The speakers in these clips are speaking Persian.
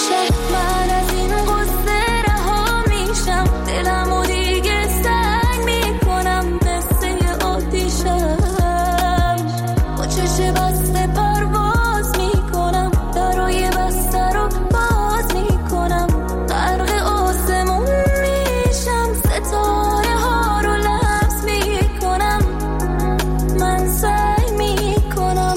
میشه من از این قصه رها میشم دلمو دیگه سنگ میکنم قصه آتیشم با چشم بسته پرواز میکنم درای بسته رو باز میکنم غرق آسمون میشم ستاره ها رو لمس میکنم من سعی میکنم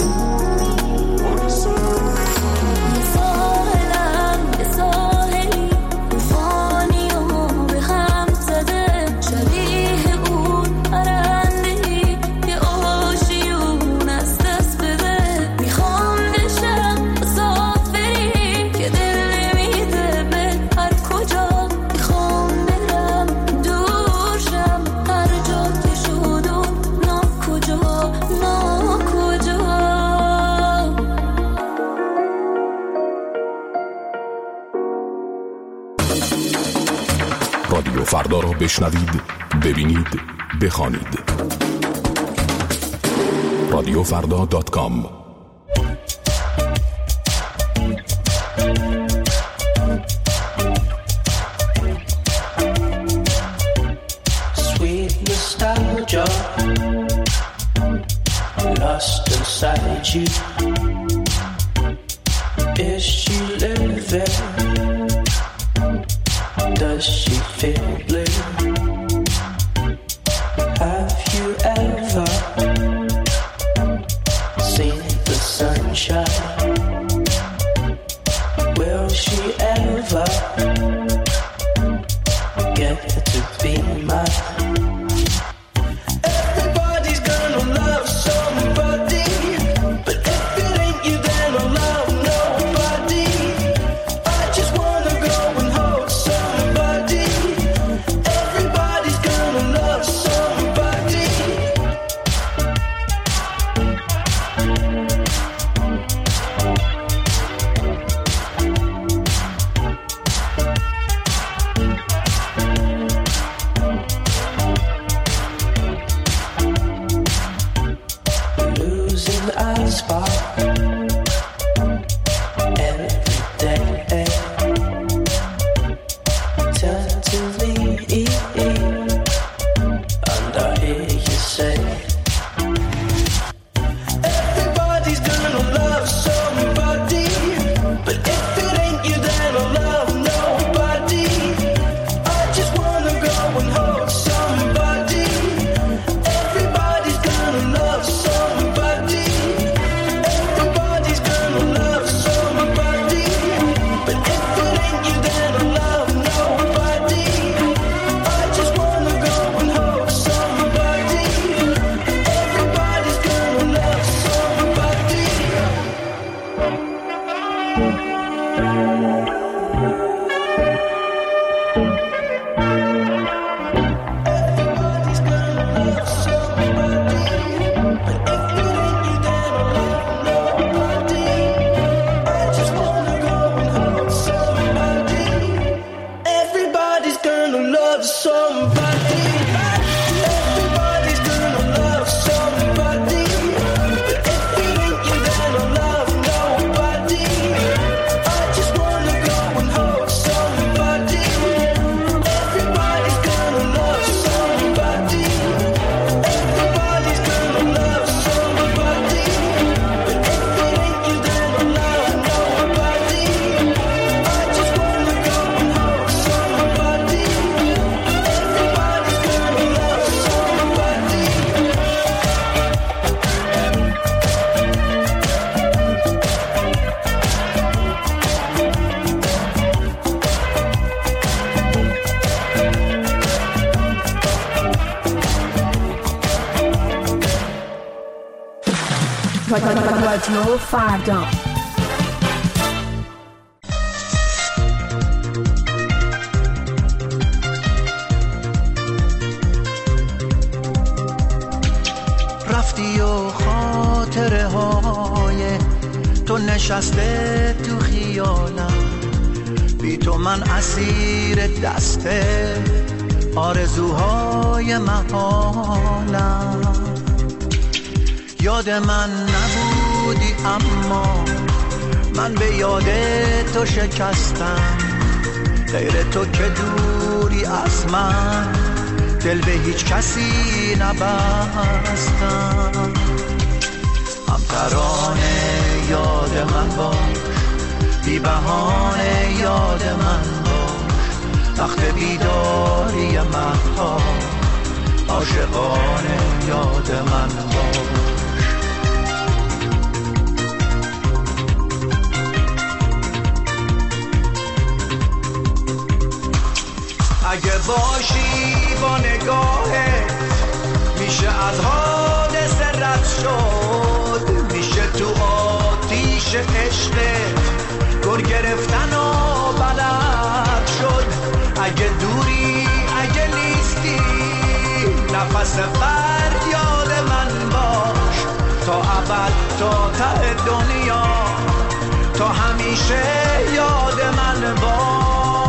یه ساحلم یه ساحلی طوفانی و به هم زده شبیه اون پرنده‌ای که آشیون از دست بده میخوام بشم مسافری که دل میده به هر کجا میخوام برم دور شم هر جا که شد و ناکجا رادیو فردا را بشنوید، ببینید، بخوانید. radiofrda.com. Sweet nostalgia, lost inside you. Is she living? Does she feel blue? Have you ever seen the sunshine? Will she ever get to be mine? Everybody's gonna love somebody, but if it ain't you, then I'll love nobody. I just wanna go and hold somebody. Everybody's gonna love somebody. Losing our spot every day. Turn to me, and I hear you say, everybody's gonna love somebody, but if it ain't you, then I'll love nobody. I just wanna go and hold somebody. Everybody's gonna love somebody. Everybody's gonna love somebody, but if it ain't you, then I'll love nobody. I just wanna go and hold somebody. Everybody's gonna love somebody. Everybody's gonna love somebody, but if it ain't you, then I'll love nobody. I just wanna go and hold somebody. Everybody's gonna love somebody. Everybody's gonna love somebody, but if it ain't you, then I'll love nobody. I just wanna go and hold somebody. Everybody's gonna love somebody. Everybody's gonna love somebody, but if it ain't you, then I'll love nobody. I just wanna go and hold somebody. Everybody's gonna love somebody. رادیو فردا. رفتی و خاطره های تو نشسته تو خیالم، بی تو من اسیر دست آرزوهای محالم. یاد من نبودی اما من به یاد تو شکستم، غیر تو که دوری از من، دل به هیچ کسی نبستم. هم ترانه یاد من باش، بی بهانه یاد من باش، وقت بیداری مهتاب عاشقانه یاد من باش. اگه باشی با نگاهت میشه از حادثه رد شد، میشه تو آتیش عشقت گر گرفتن و بلد شد. اگه دوری اگه نیستی نفس فریاد من باش، تا ابد تا ته دنیا تا همیشه یاد من باش.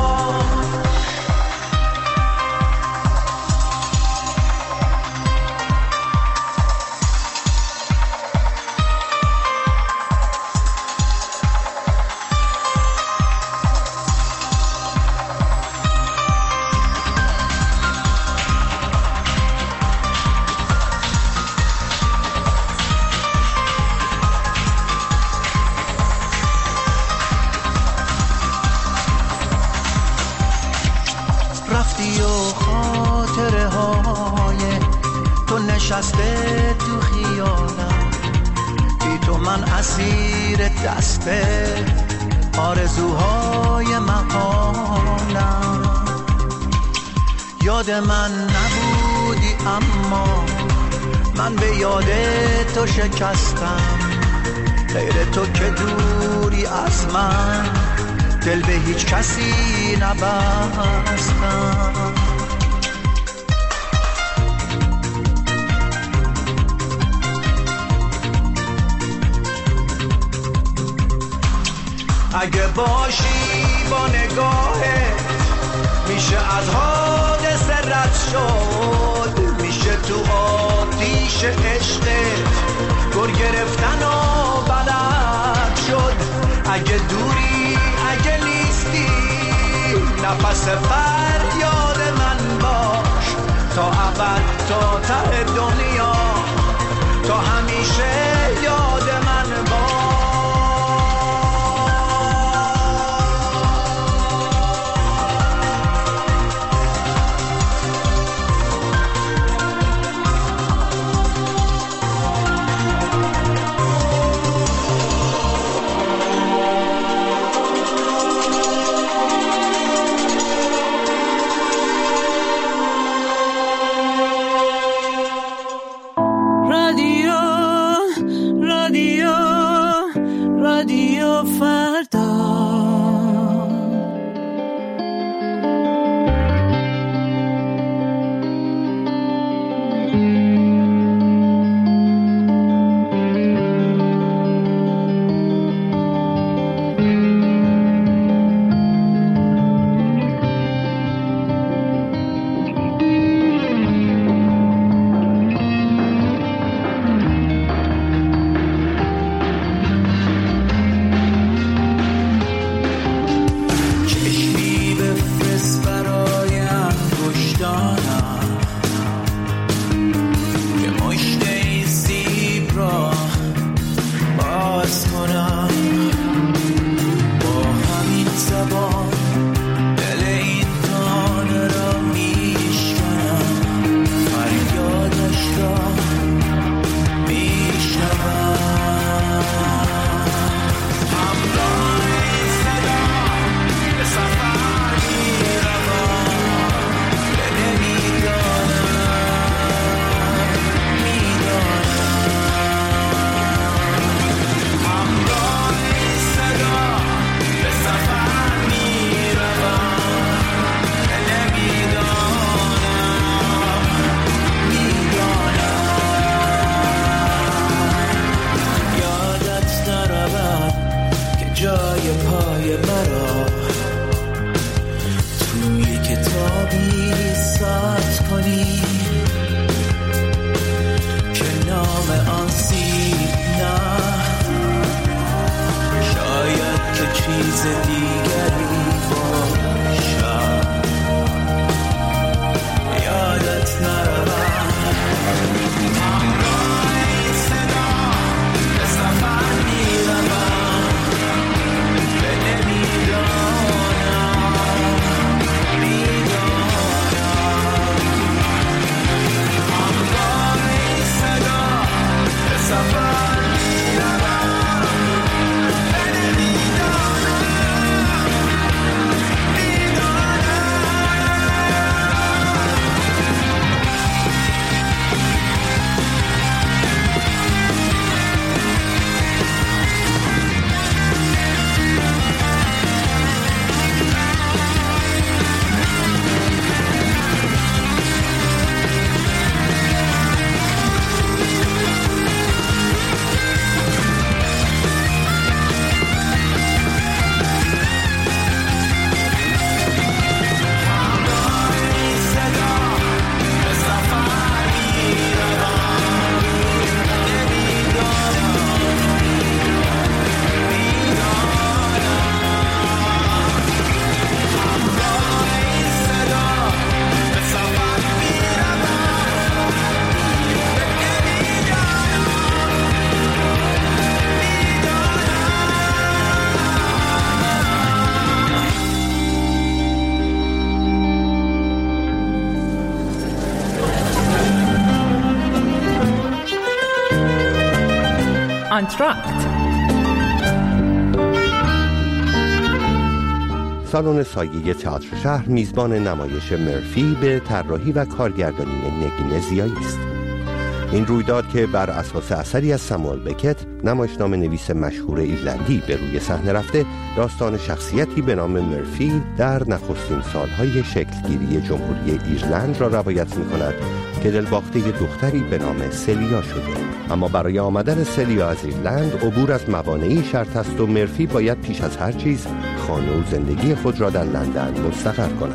رفتی و خاطره های تو نشسته تو خیالم، بی تو من اسیر دسته آرزوهای محالم. یاد من نبودی اما من به یاد تو شکستم، غیر تو که دوری از من، دل به هیچ کسی نبستم. اگه باشی با نگاهت میشه از حادثه رد شد، میشه تو آتیش عشقت گر گرفتن و بلد شد. اگه دوری اگه نیستی نفس فریاد من باش، تا ابد تا ته دنیا تا همیشه یاد من باش. آنتراکت. سالن سایه تئاتر شهر میزبان نمایش مرفی به طراحی و کارگردانی نگین زیایی است. این رویداد که بر اساس اثری از ساموئل بکت، نمایشنامه نویس مشهور ایرلندی، به روی صحنه رفته، داستان شخصیتی به نام مرفی در نخستین سالهای شکلگیری جمهوری ایرلند را روایت می‌کند که دلباخته دختری به نام سلیا شده. اما برای آمدن سلیا از ایرلند عبور از موانعی شرط است و مرفی باید پیش از هر چیز خانه و زندگی خود را در لندن مستقر کند.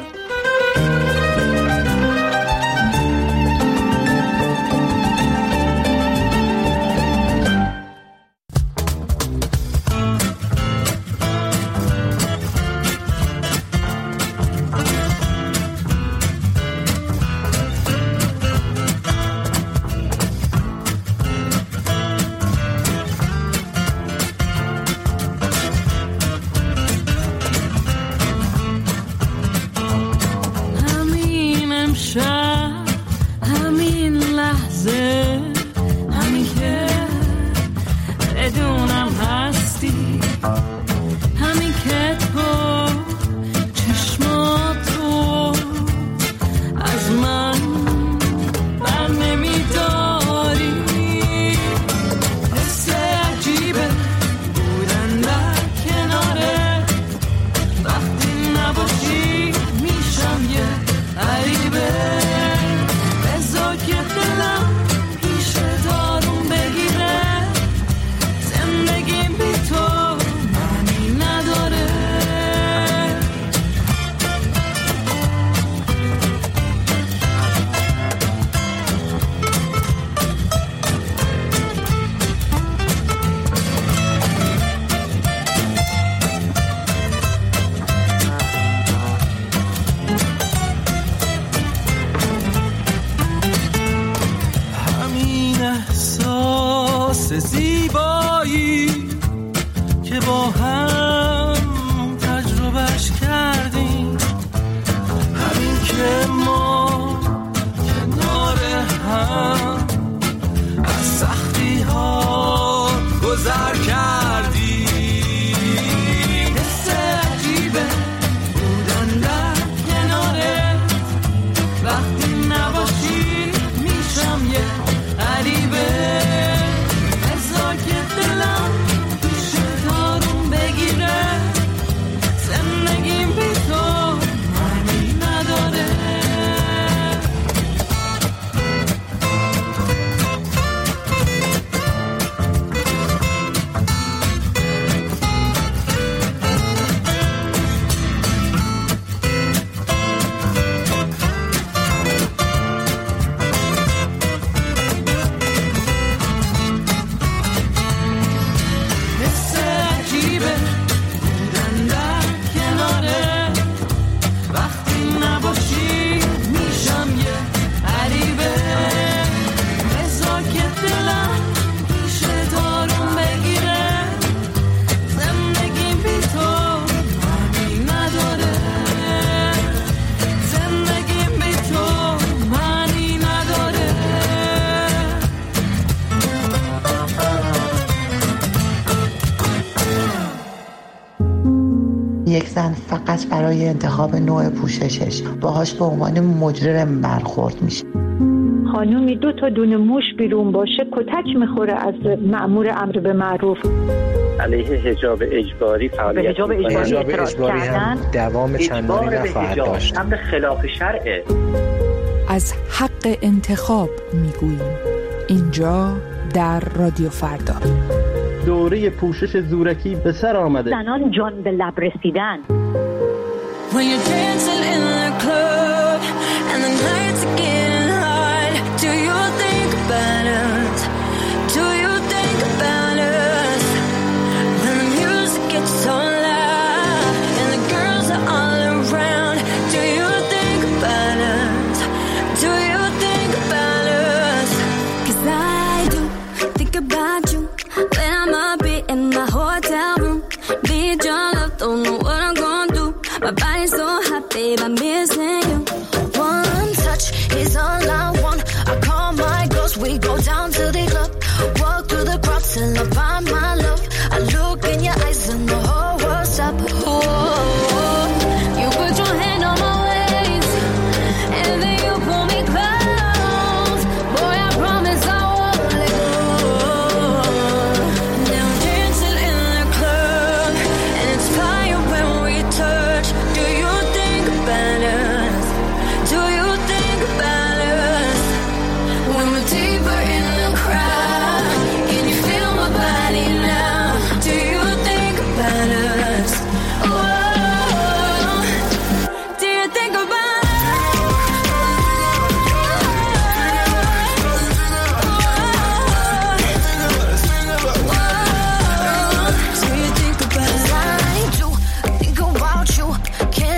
زیبایی که با هم تجربهش کردیم، همین که ما کنار هم از سختی ها گذر کردیم. حس عجیبه بودن در کنارت، وقتی نباشی میشم یه غریبه. یک زن فقط برای انتخاب نوع پوششش باهاش به عنوان مجرم برخورد میشه. خانومی 2 تا دونه موش بیرون باشه کتک میخوره از مأمور امر به معروف. علیه حجاب اجباری فعالیت حجاب اجباری هم دوام چندانی نخواهد داشت. امر خلاف شرعه. از حق انتخاب میگوییم اینجا در رادیو فردا. دوره پوشش زورکی به سر آمده. زنان جان به لب رسیدن. When you're dancing in the club and the nights are getting hot, do you think about us? Do you think about us? When the music gets so loud and the girls are all around, do you think about us? Do you think about us? 'Cause I do think about you when I'm up in my hotel room. Need your love, don't know what I'm gonna do. My body's so hot, babe, I'm missing you. One touch is all I want. I call my girls, we go down to the club, walk through the crowd till I find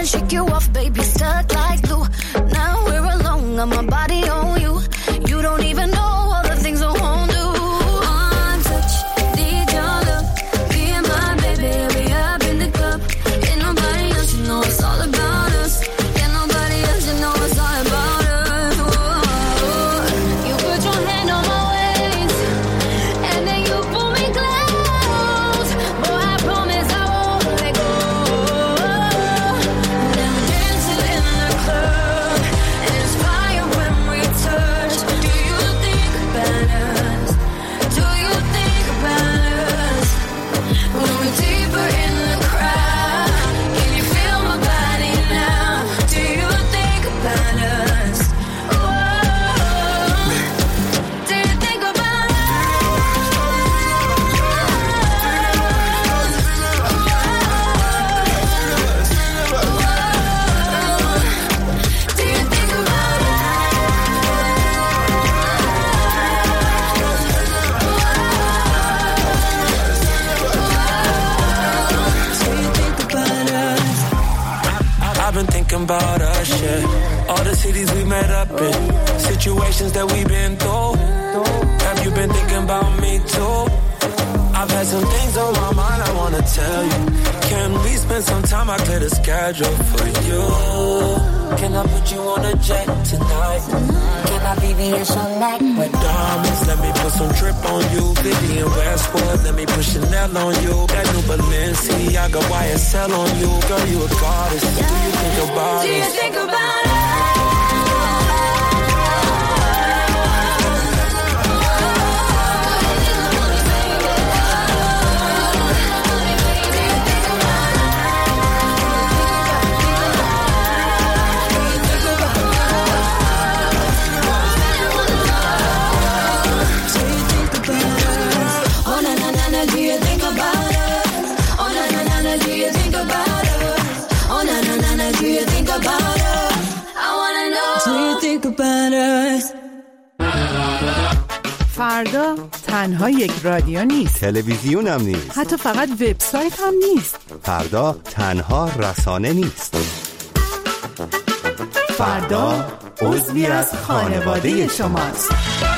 shake you off, baby, stuck like glue. Now we're alone, got my body on you. You don't even know all the things I won't do. One touch, need your love. Me and my baby, we up in the club. Ain't nobody else, you know it's all about us. Ain't nobody else, you know it's all about us. Whoa. You put your hand on my waist, and then you pull me close. Boy, I promise I won't let go. Now we're dancing in the club, and it's fire when we touch. Do you think about us? Do you think about us? When we're deeper in the crowd, can you feel my body now? Do you think about us? Oh, do you think about us? Do you think about I've been thinking about us, yeah. All the cities we met up in, situations that we've been through. Have you been thinking about me too? I've had some things on my mind I wanna tell you. Can we spend some time? I clear the schedule for you. Can I put you on a jet tonight? Can I be in your neck with diamonds? Let me put some drip on you. Vivian Westwood, let me put Chanel on you. That new Balenciaga YSL on you. Girl, you a goddess. Do you think about Do you us? think about us? فردا تنها یک رادیو نیست، تلویزیون هم نیست، حتی فقط وبسایت هم نیست. فردا تنها رسانه نیست. فردا عضوی از خانواده شماست.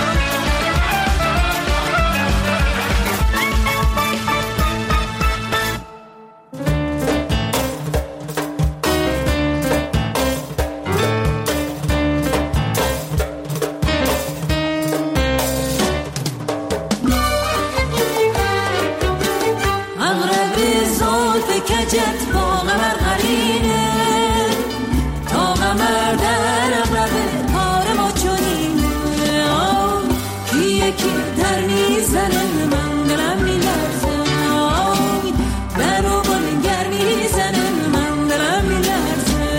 کجت با قمر قرینه تا قمر در اقرب کار ما چونینه کی یکی در میزنه من دلم میلرزه در و بلنگر میزنه من دلم میلرزه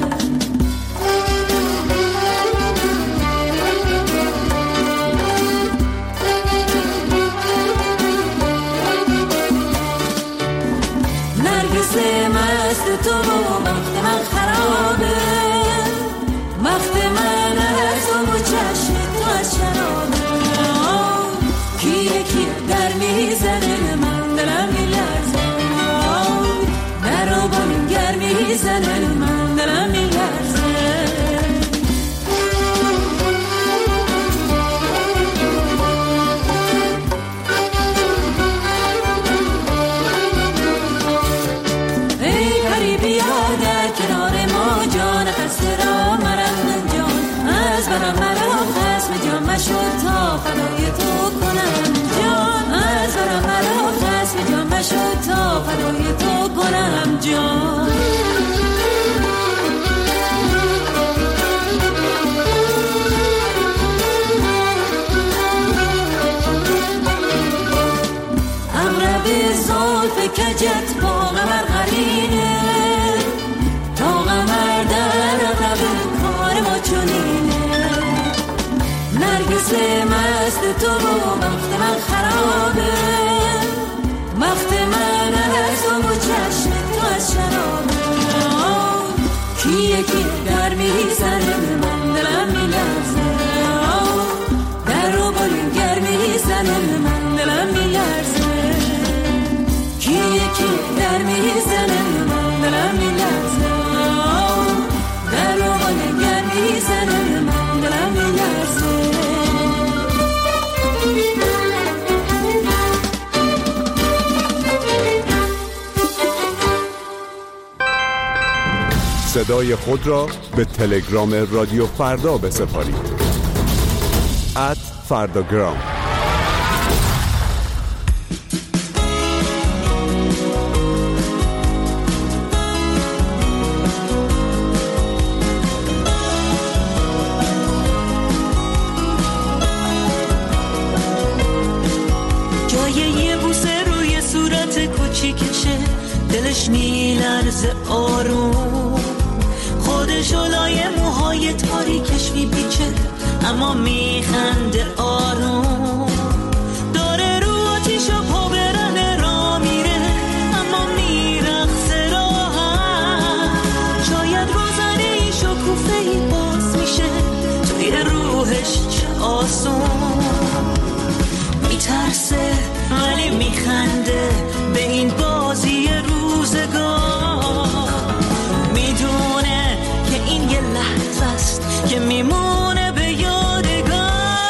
مست تو وقت من خرابه وقت من از و چشم تو از شرابه کی یکی در میزنه من دلم میلرزه در و بلنگر میزنه من دلم میلرزه مشو تا فدای تو کنم جان از برم مرا خسم جان مشو تا فدای تو کنم جان اغرب زلف کجت با قمر قرینه تا قمر در اغرب کار ما چونینه نرگس مست تو وقت من خرابه وقت من از و چشم تو از شرابه کی یکی در میزنه من دلم میلرزه در رو بلنگر میزنه من دلم میلرزه کی یکی در میزنه من دلم میلرزه صدای خود را به تلگرام رادیو فردا بسپارید. @فرداگرام. دلش میلرزه آروم، خودش لای موهای تاریکش میپیچه اما میخنده آروم، داره رو آتیشا پا برنه را میره اما میرقصه راحت، شاید روزنه ای شکوفه ای باز میشه توی روحش چه آسون، میترسه ولی میخنده به این بازی روزگار، میدونه که این یه لحظه است که میمونه به یادگار.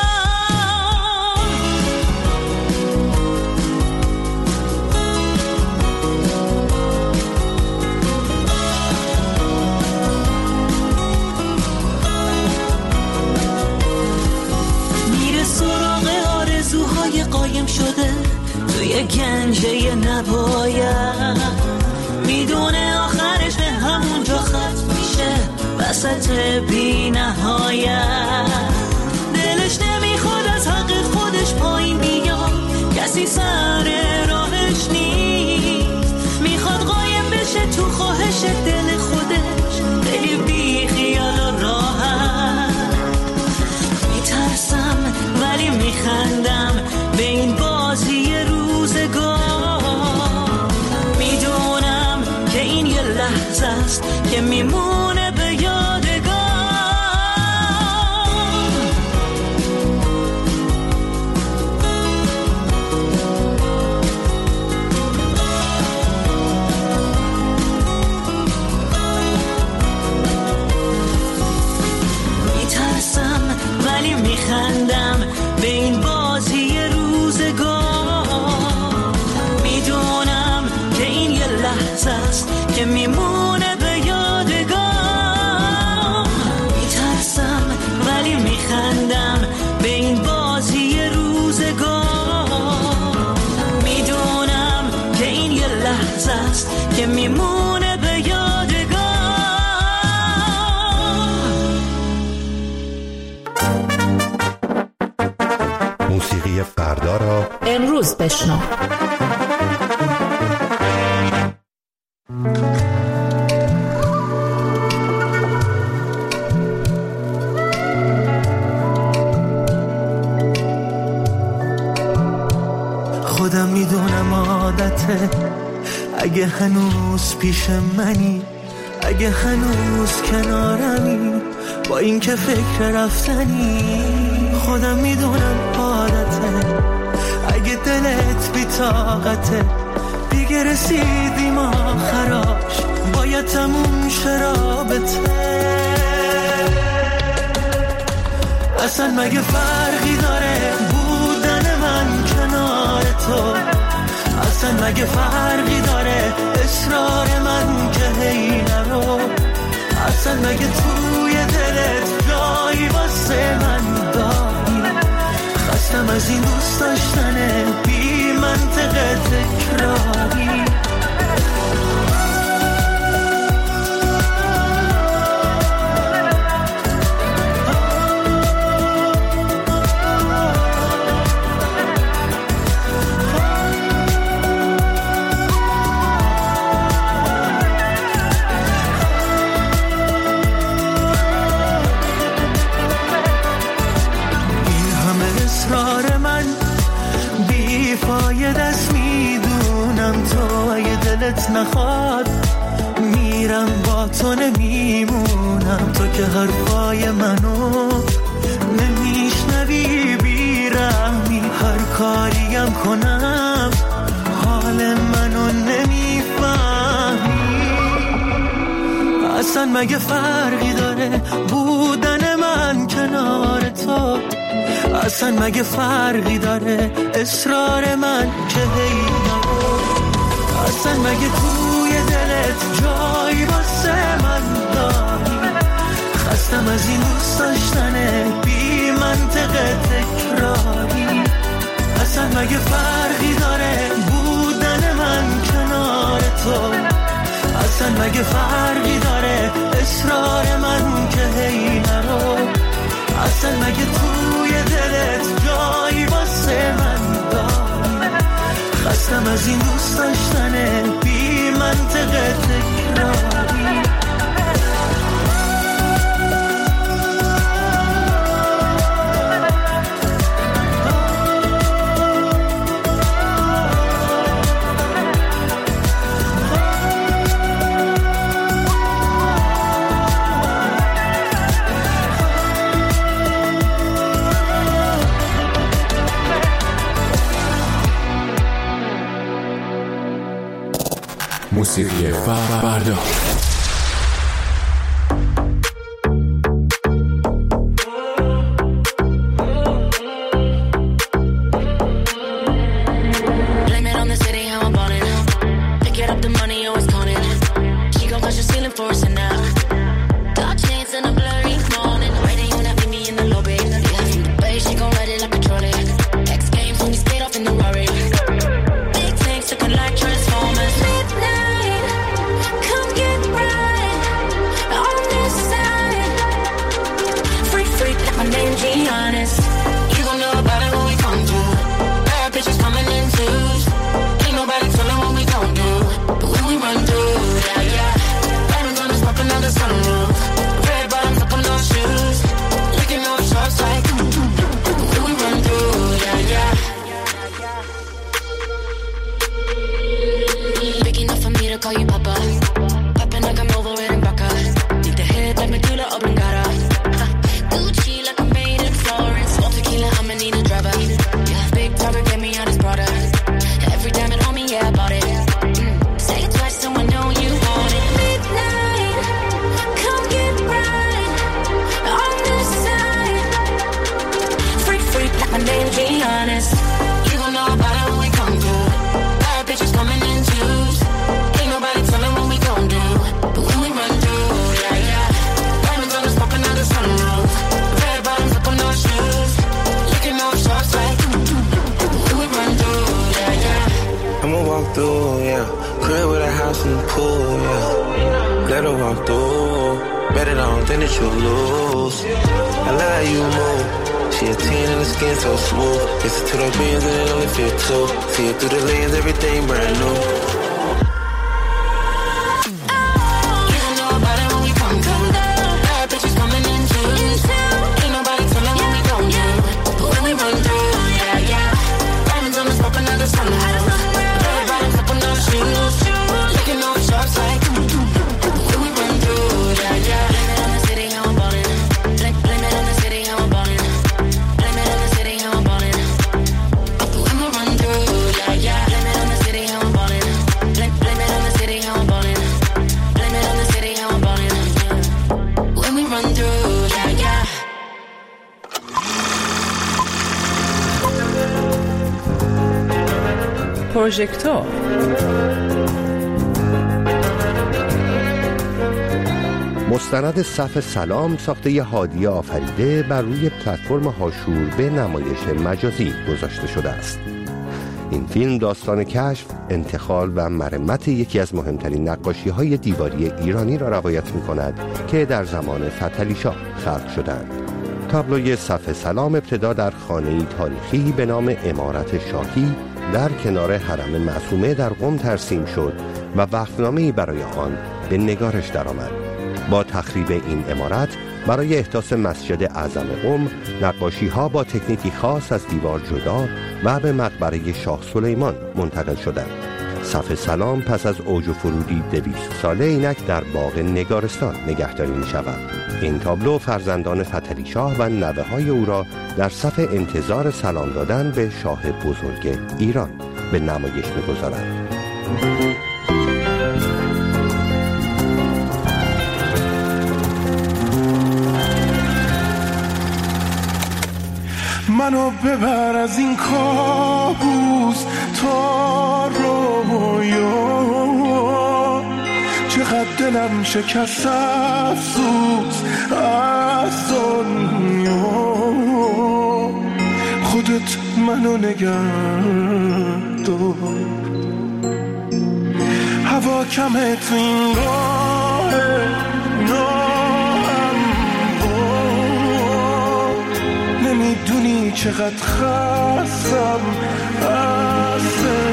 میره سراغ آرزوهای قایم شده توی گنجه نباید، میدونه آخرش به همونجا ختم میشه وسط بی نهایت، دلش نمیخواد از حق خودش پایین بیاد، کسی سر راهش نیست، میخواد قایم بشه تو خواهش دل خودش، خیلی بی خیال و راحت، میترسم ولی میخندم به این بازی روزگار، میدونم که این یه لحظه است که میمونه به یادگار. میترسم ولی میخندم به این بازی روزگار، میدونم که این یه لحظه است که میمونه به یادگار، میترسم ولی میخندم به این بازی روزگار، میدونم که این یه لحظه است که میمونه به یادگار. موسیقی فردا را امروز بشنو. خودم میدونم عادته، اگه هنوز پیش منی، اگه هنوز کنارمی، با این که فکر رفتنی، خودم میدونم عادته، اگه دلت بی طاقته، دیگه رسیدیم آخراش، باید تموم شه رابطه. اصلا مگه فرقی داره بودن من کنار تو؟ اصلا مگه فرقی داره اصرار من که هی نرو؟ اصلا مگه توی دلت جایی واسه من داری؟ خستم از این دوست داشتن بی منطق تکراری. نخواد میرم با تو نمیمونم، تو که حرفای منو نمیشنوی بیرحمی، هر کاریم کنم حال منو نمیفهمی. اصلا مگه فرقی داره بودن من کنار تو؟ اصلا مگه فرقی داره اصرار من که هی نرو؟ اصلا مگه توی دلت جایی واسه من مگه فرقی داره بودن من کنار تو؟ اصلا مگه فرقی داره اصرار من که هی نرو؟ اصلا مگه توی دلت جایی واسه من داری؟ خستم از این دوست داشتن بی منطق تکراری. موسیقی فردا. پروژکتور مستند صف سلام ساخته هادی آفریده بر روی پلتفرم هاشور به نمایش مجازی گذاشته شده است. این فیلم داستان کشف، انتقال و مرمت یکی از مهمترین نقاشی‌های دیواری ایرانی را روایت می‌کند که در زمان فتحعلی شاه خلق شدند. تابلوی صف سلام ابتدا در خانه‌ای تاریخی به نام عمارت شاهی در کنار حرم معصومه در قم ترسیم شد و وقفنامه‌ای برای آن به نگارش درآمد. با تخریب این عمارت برای احداث مسجد اعظم قم، نقاشی‌ها با تکنیکی خاص از دیوار جدا و به مقبره شاه سلیمان منتقل شدند. صف سلام پس از اوج و فرودی 200 ساله اینک در باغ نگارستان نگهداری می شود. این تابلو فرزندان فتحعلی شاه و نوه‌های او را در صف انتظار سلام دادن به شاه بزرگ ایران به نمایش می گذارد. منو ببر از این کابوس تا رویا، چقدر دلم شکست افسوس از دنیا. خودت منو نگه دار. هوا کمه تو این راه نمیدونی چقدر خستم از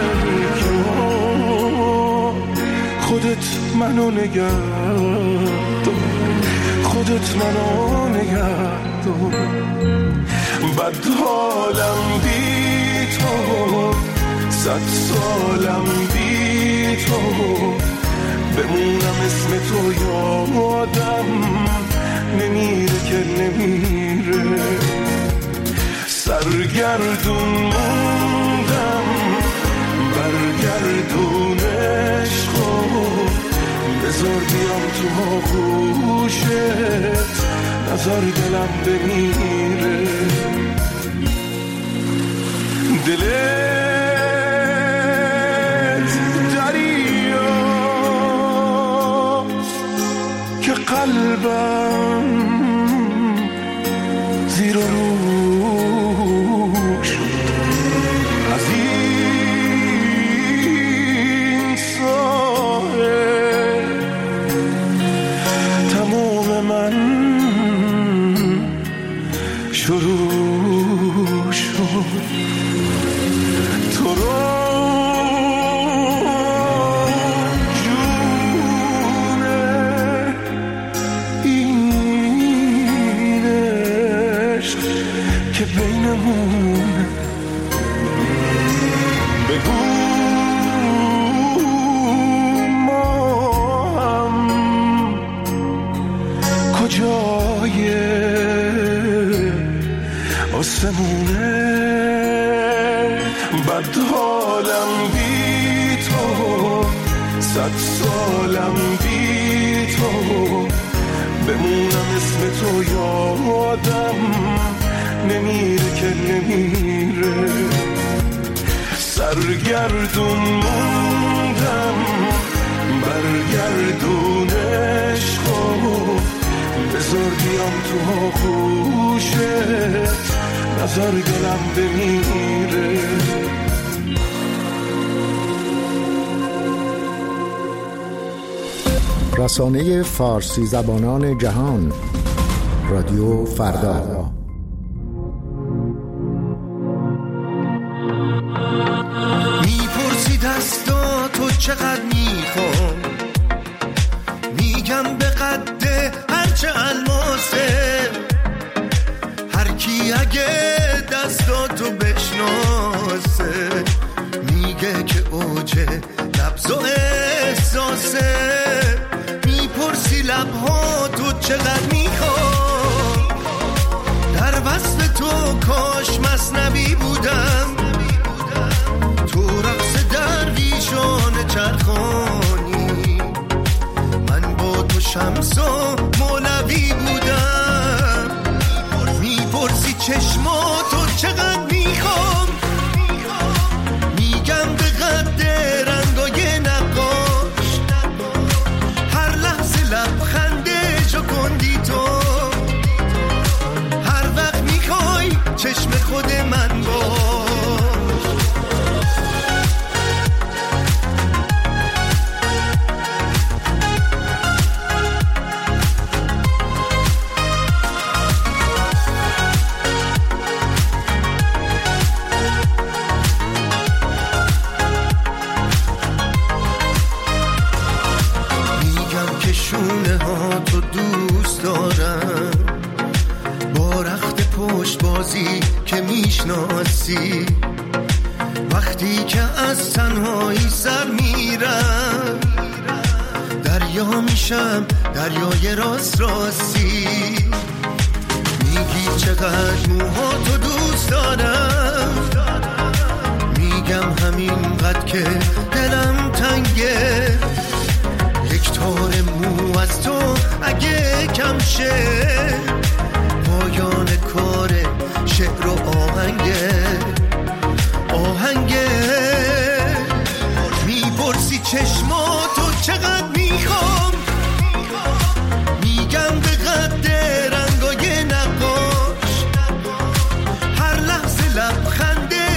خودت منو نگه دار، خودت منو نگه دار. بد حالم بی تو، 100 سالم بی تو، بمونم اسم تو یادم نمیره که نمیره. سرگردون موندم برگردون عشقو، بذار بیام تو آغوشت، نذار دلم بمیره. دلت دریاست که قلبم زیر و روش از این ساحل تمام من شروع شد. تو رو جونه این عشق که بینمونه، بگو ما هم کجای آسمونه. بد حالم بی تو، 100 سالم بی تو، بمونم اسم تو یادم نمیره که نمیره. سرگردون موندم برگردون عشقو، بذار بیام تو آغوشت، نذار دلم بمیره. رسانه فارسی زبانان جهان، رادیو فردا. میپرسی دستاتو چقدر میخوام، میگم به قد هرچه الماسه. هر کی اگه دستاتو بشناسه، میگه که اوج لبز و احساسه. میپرسی لبهاتو چقدر میخوام، در وصف تو کاش مثنوی بودم. تو رقص درویشان چرخانی، من با تو شمس و مولوی بودم. میپرسی چشماتو چقدر میخوام، میگم به قد رنگای نقاش. هر لحظه لبخنده جو کندی تو، هر وقت میخوای چشم خود من باش. شونه ها تو دوست دارم، با رخت پشت بازی که میشناسی. وقتی که از تنهایی سر میرم، دریا میشم دریای راست راستی. میگی چقدر موها تو دوست دارم، میگم همین قد که دلم تنگه. یک تار مو از تو اگه کم شه، پایان کار شعر و آهنگه. میپرسی چشماتو چقدر میخوام، میگم به قد رنگای نقاش. هر لحظه لبخنده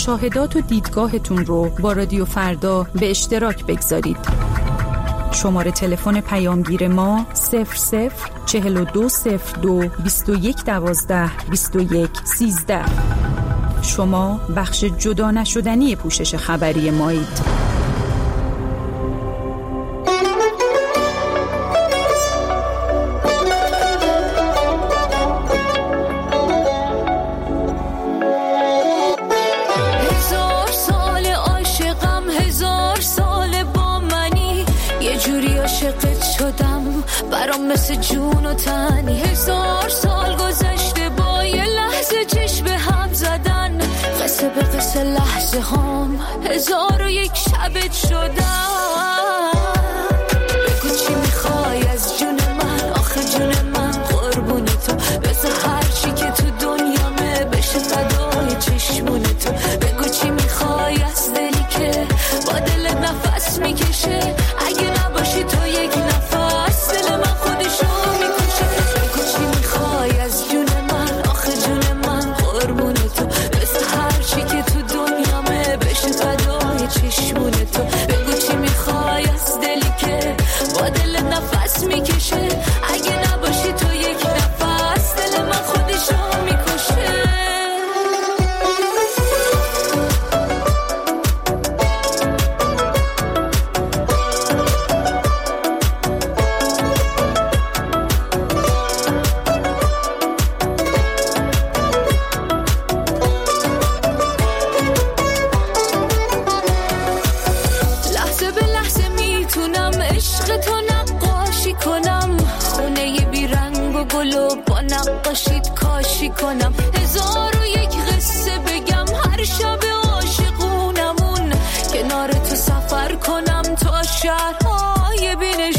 مشاهدات و دیدگاهتون رو با رادیو فردا به اشتراک بگذارید. شماره تلفن پیامگیر ما 004202 2112 2113. شما بخش جدا نشدنی پوشش خبری مایید. برام مثل جون و تنی 1000 سال گذشته با یه لحظه چشم به هم زدن، قصه به قصه لحظه هام 1001 شبت شدم. بگو چی میخوای از جون من، آخه جون من قربون تو، بذار هرچی که تو دنیامه بشه فدای چشمون تو. بگو چی میخوای از دلی که با دل نفس میکشه، اگه نباشی تو یک نفس دل من خودشو میکشه. بگو چی میخوای از جون من، آخه جون من قربون تو، بذار هرچی که تو دنیامه بشه فدای چشمون تو. بگو چی میخوای از دلی که با دل نفس میکشه، اگه نباشی تو یک نفس دل من خودشو میکشه. کنم 1001 قصه بگم هر شب عاشقونمون، کنار تو سفر کنم تا شهرهای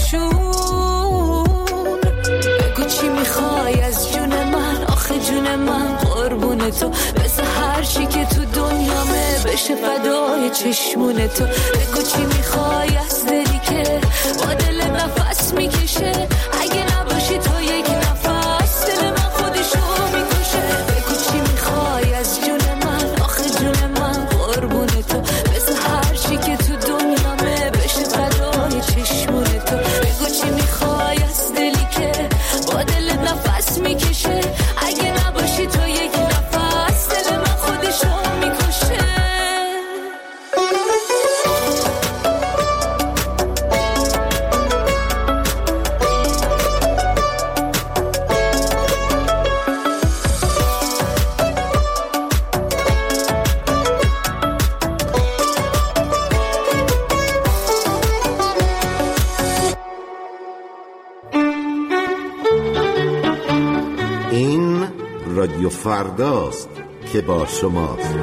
بینشون. بگو چی میخوای از جون من، آخه جون من قربون تو، بذار هرچی که تو دنیامه بشه فدای چشمون تو. بگو چی میخوای از دلی که با دل نفس میکشه، اگه نباشی تو یک نفس دل من خودشو میکشه. بگو چی میخوای از جون من، آخه جون من قربون تو، بذار هرچی که تو دنیامه بشه فدای چشمون تو. بگو چی میخوای از دلی که با دل نفس میکشه، اگه نباشی تو یک نفس دل من خودشو میکشه. این رادیو فرداست که با شماست.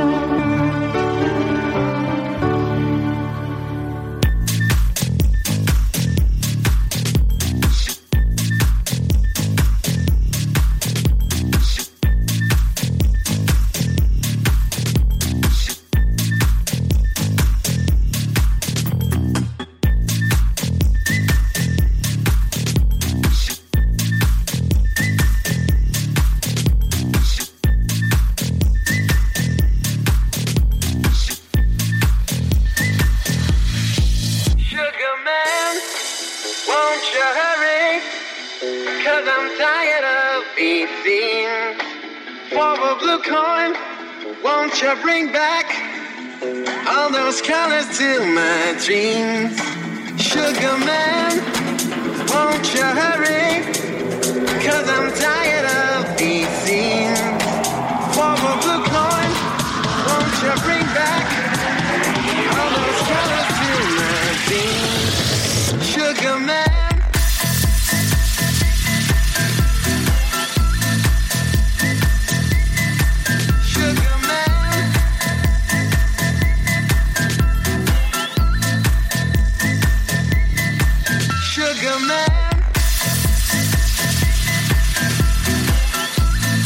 Bring back all those colors to my dreams. Sugar man, won't you hurry? 'Cause I'm tired of these scenes. For a blue coin, won't you bring back all those colors to my dreams? Sugar man. Sugar man.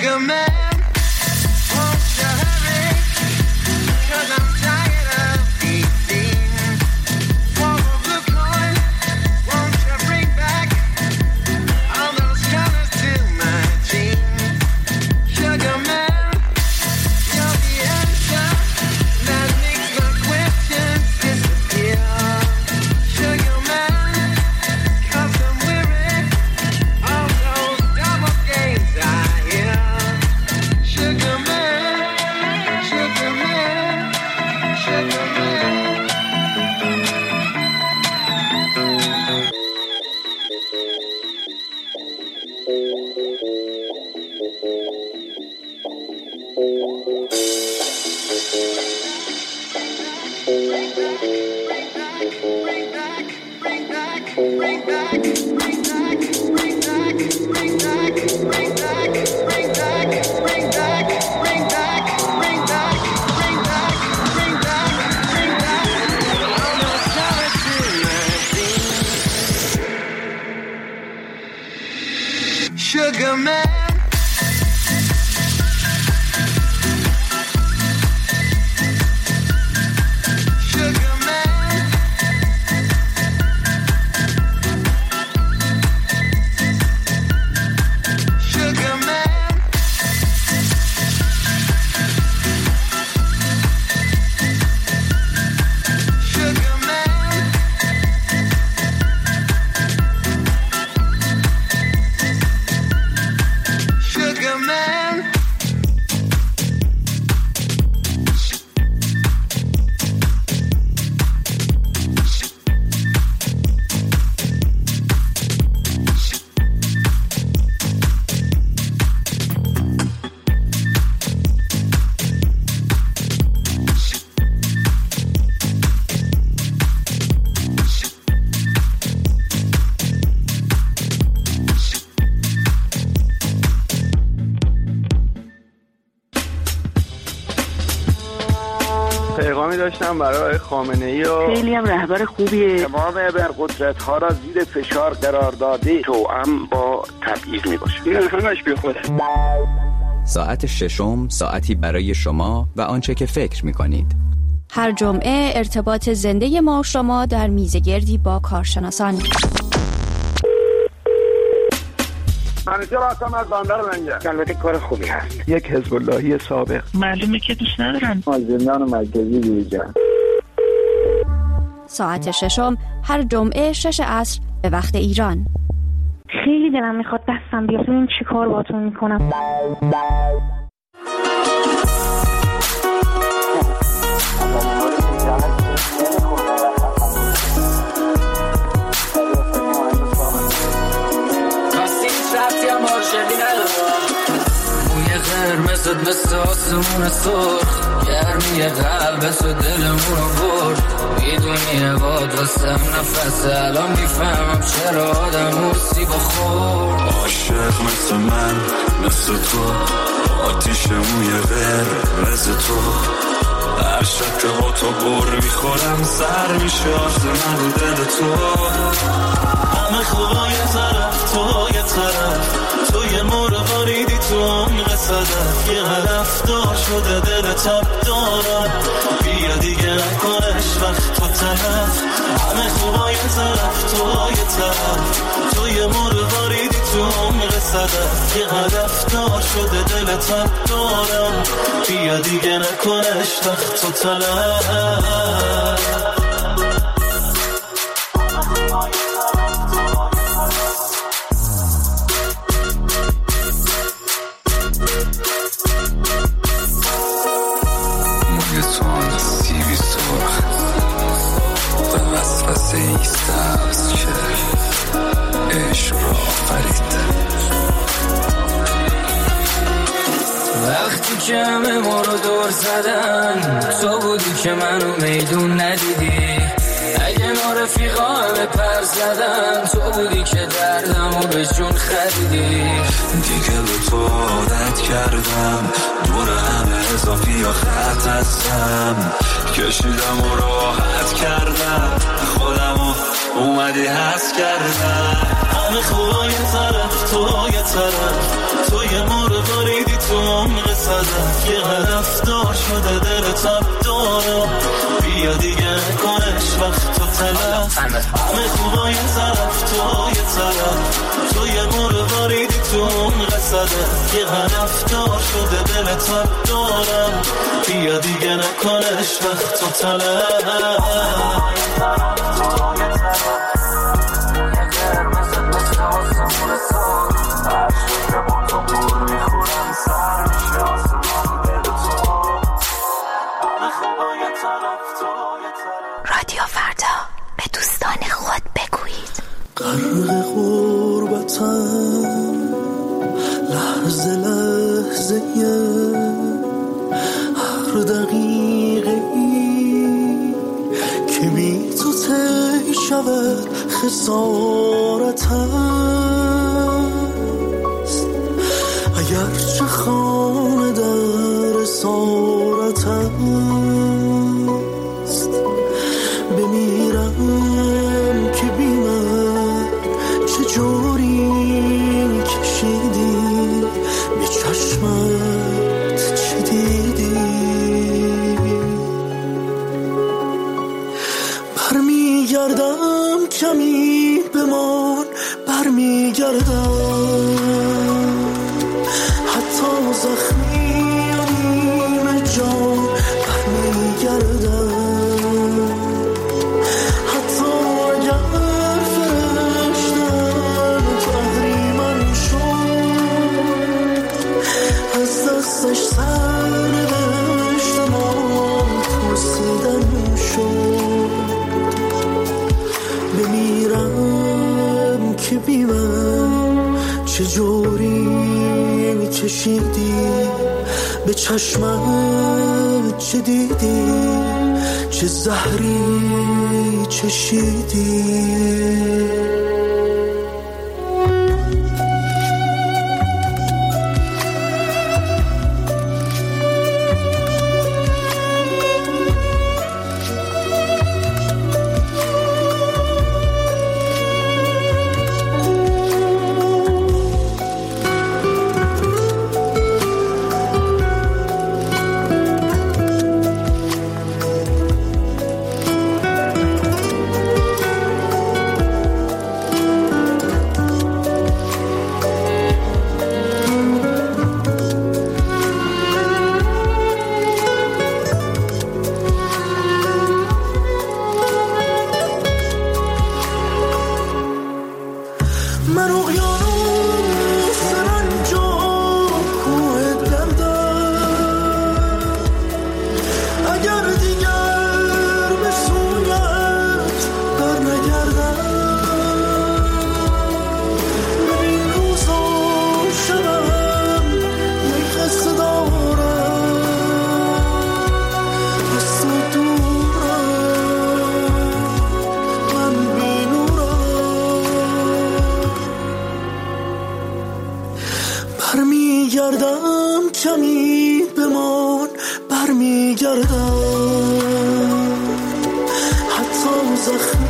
Sugar man, won't you hurry? 'Cause I'm tired of beating. Swallow the coin, won't you bring back all those colors to my dreams? Sugar man, you're the answer that makes my questions disappear. Sugar man, 'cause I'm weary of those double games I hear. Sugar man, sugar man, sugar man. Sugar man. Sugar man. Sugar man. Sugar man. Sugar man. پیغامی داشتم برای خامنه‌ای و خیلی هم رهبر خوبیه. تمام ابرقدرت‌ها را زیر فشار قرار داده توأم با تبعیض میباشه. این همش بی خوده. ساعت ششم ساعتی برای شما و آنچه که فکر می‌کنید. هر جمعه ارتباط زنده ما و شما در میزگردی با کارشناسان. منیجر هستم از بندر لنگر. البته کار خوبی هست. یک حزب اللهی سابق. معلومه که دوست ندارن. زندان مرکزی دیجان. ساعت ششم هر جمعه 6 عصر به وقت ایران. خیلی دلم میخواد دستم بیاد ببینم چی کار باهاتون میکنم. قرمزت مثل آسمون سرخ، گرمی قلبت و دلمونو برد. میدونی باد واسم نفسه، الان میفهمم چرا آدم سیبا خورد. عاشق مثل من مثل تو، آتیش موی قرمز تو. هر شب که با تو بر میخورم سر میشه آز من و دل تو. همه خوبا یه طرف تو یه طرف، تو یه مرغانیدی تو عمق صدف. یه هدف دار شده دل تب دارم، بیا دیگه نکنش وقت تو طرف. همه خوبا یه طرف تو یه طرف، تو یه مرغانیدی تو عمق صدف. یه هدف دار شده دل تب دارم، بیا دیگه نکنش وقت تو طرف. وقتی که همه ما رو دور زدن، تو بودی که منو میدون ندیدی. اگه ما رفیقا همه پر زدن، تو بودی که دردمو به جون خریدی. دیگه به تو عادت کردم، دور همه اضافی یا خط هستم. کشیدم و راحت کردم، خودمو اومدی هست کردم. همه خوبا یه طرف تو یه طرف، تو یه مرغاریدی تو عمق صدف، یه هدف دار شده دل تب دارم. بیا دیگه کنش وقت تو تلف، همه خوبا یه طرف تو یه طرف. تو یه مرغاریدی تو عمق صدف، یه هدف دار شده دل تب دارم. بیا دیگه نکنش وقت تو تلف. رادیو فردا، به دوستان خود بگویید. غرق غربتم لحظه لحظه هر دقیقه ای که بی تو تی شود خسارت است. اگرچه خانه در اسارت است، بمیرم که بی من چجوری کشیدی به چشمت چه دیدی. برمیگردم کمی بمان، برمیگردم حتی زخمی و نیمه جان، برمیگردم حتی اگر فرشتن تحریمن شد، از دستش سر نوشتم پرسیدن شد. بمیرم که بی من چجوری کشیدی به چشمت چه دیدی، چه زهری چشیدی. برمیگردم کمی بمان، برمیگردم حتی زخمی